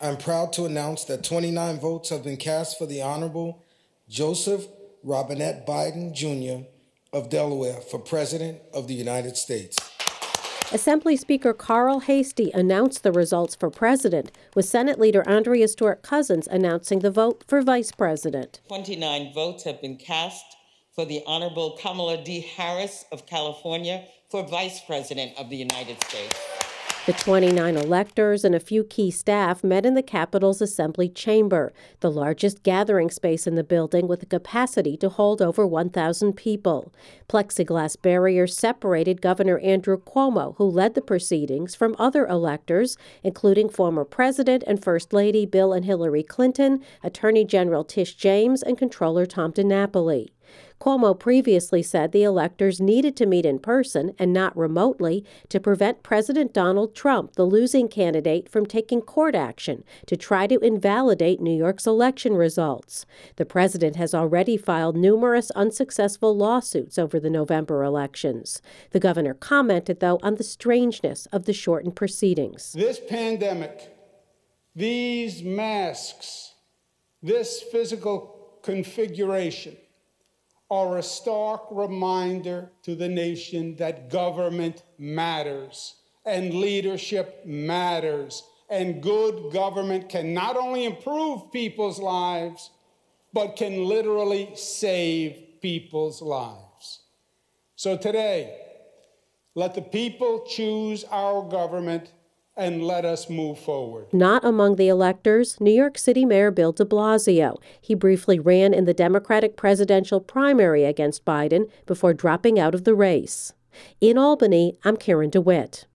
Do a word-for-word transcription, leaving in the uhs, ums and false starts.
I'm proud to announce that twenty-nine votes have been cast for the Honorable Joseph Robinette Biden, Junior of Delaware for President of the United States. Assembly Speaker Carl Heastie announced the results for president, with Senate Leader Andrea Stewart-Cousins announcing the vote for vice president. twenty-nine votes have been cast for the Honorable Kamala D. Harris of California for vice president of the United States. The twenty-nine electors and a few key staff met in the Capitol's Assembly Chamber, the largest gathering space in the building with a capacity to hold over one thousand people. Plexiglass barriers separated Governor Andrew Cuomo, who led the proceedings, from other electors, including former President and First Lady Bill and Hillary Clinton, Attorney General Tish James, and Comptroller Tom DiNapoli. Cuomo previously said the electors needed to meet in person and not remotely to prevent President Donald Trump, the losing candidate, from taking court action to try to invalidate New York's election results. The president has already filed numerous unsuccessful lawsuits over the November elections. The governor commented, though, on the strangeness of the shortened proceedings. This pandemic, these masks, this physical configuration are a stark reminder to the nation that government matters and leadership matters, and good government can not only improve people's lives, but can literally save people's lives. So today, let the people choose our government and let us move forward. Not among the electors, New York City Mayor Bill de Blasio. He briefly ran in the Democratic presidential primary against Biden before dropping out of the race. In Albany, I'm Karen DeWitt.